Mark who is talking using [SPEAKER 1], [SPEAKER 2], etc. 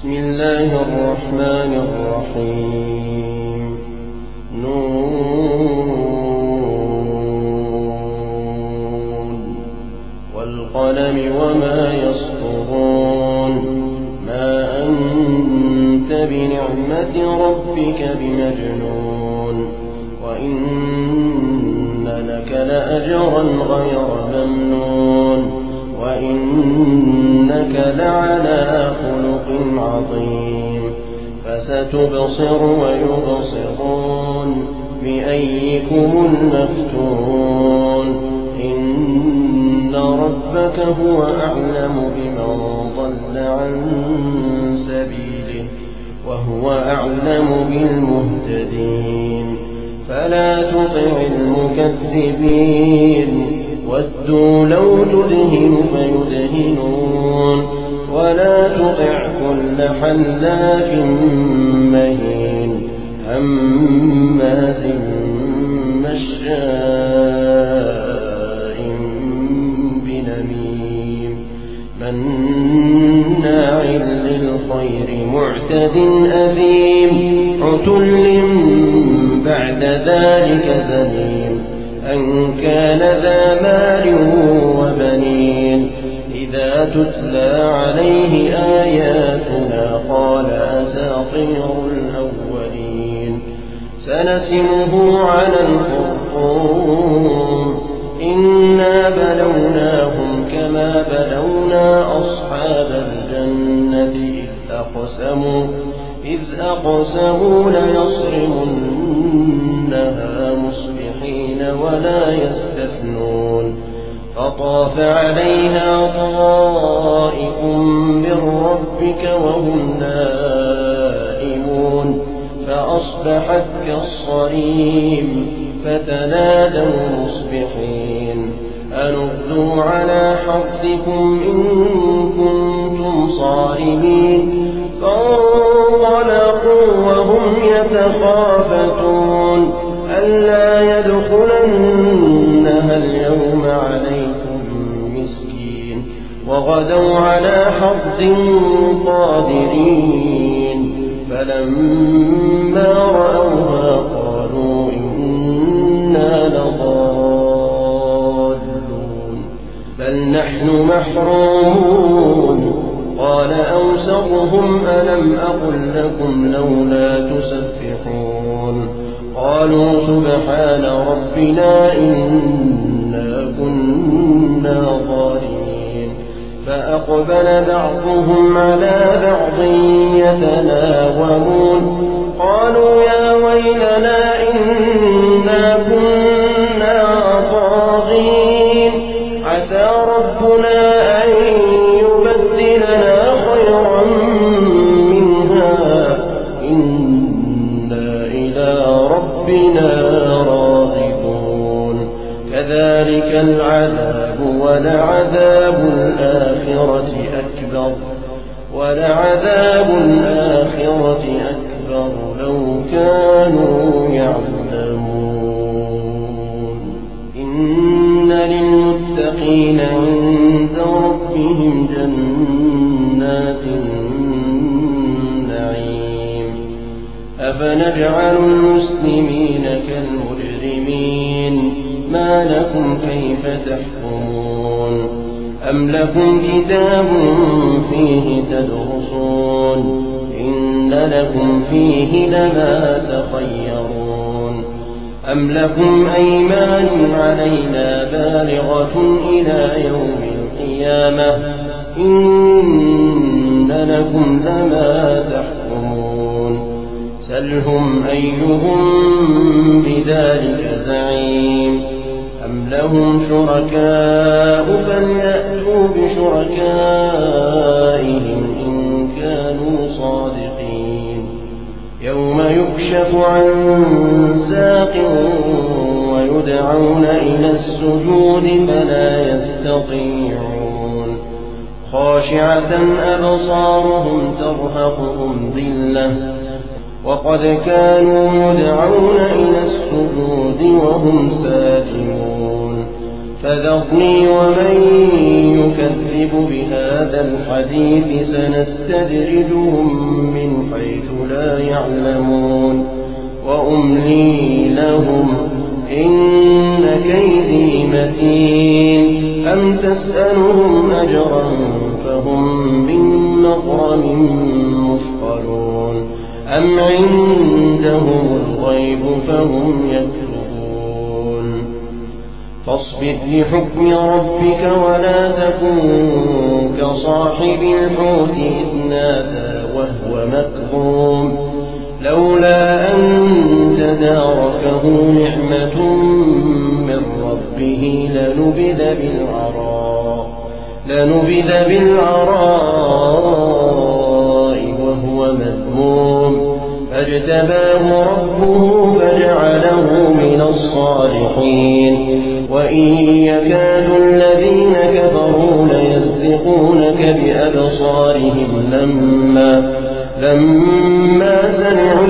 [SPEAKER 1] بسم الله الرحمن الرحيم نون والقلم وما يسطرون ما أنت بنعمة ربك بمجنون وإن لك لأجرا غير ممنون وإنك لعلى خلق عظيم فستبصر ويبصرون بأيكم المفتون إن ربك هو أعلم بمن ضل عن سبيله وهو أعلم بالمهتدين فلا تطع المكذبين ودوا لو تدهن فيدهنون ولا تطع كل حلاف مهين هماز مشاء بنميم مناع للخير معتد أثيم عتل بعد ذلك زنيم أن كان ذا مال وبنين إذا تتلى عليه آياتنا قال أساطير الأولين سنسمه على الخرطوم إنا بلوناهم كما بلونا أصحاب الجنة إذ أقسموا ليصرمنها مصبحين ولا يستثنون فطاف عليها طائف من ربك وهم نائمون فأصبحت كالصريم فتنادوا مصبحين أن اغدوا على حرثكم إن كنتم صارمين فانطلقوا وهم يتخافتون ألا يدخلنها اليوم عليكم مسكين وغدوا على حرد قادرين فلما رأوها قالوا إنا لضالون بل نحن محرومون قال أوسطهم ألم أقل لكم لولا تسبحون قالوا سبحان ربنا إنا كنا ظالمين فأقبل بعضهم على بعض يتلاومون قالوا يا ويلنا إنا كنا طاغين عسى ربنا أن يبدلنا خيرا منها إنا إلى ربنا راغبون كذلك العذاب ولعذاب الآخرة أكبر لو كانوا يعلمون إن للمتقين عند ربهم جنات النعيم أفنجعل المسلمين كالمجرمين ما لكم كيف تحكمون أم لكم كتاب فيه تدرسون إن لكم فيه لما تخيرون أم لكم أيمان علينا بالغة إلى يوم القيامة إن لكم لما تحكمون سلهم أيهم بذلك زعيم أم لهم شركاء فليأتوا بشركائهم إن كانوا صادقين يوم يكشف عن ساق ويدعون إلى السجود فلا يستطيعون خاشعة أبصارهم ترهقهم ذلة وقد كانوا يدعون إلى السجود وهم ساجدون فذرني ومن يكذب بهذا الحديث سنستدرجهم من حيث لا يعلمون وأملي لهم إن كيدي متين أم تسألهم أجرا فهم من مغرم مثقلون أم عندهم الغيب فهم يكتبون فاصبر لحكم ربك ولا تكن كصاحب الحوت إذ نادى وهو مكظوم لولا أن تداركه نعمة من ربه لنبذ بالعراء وهو مذموم فاجتباه ربه فجعله من الصالحين وإن يكاد الذين كفروا ليزلقونك بأبصارهم لما سمعوا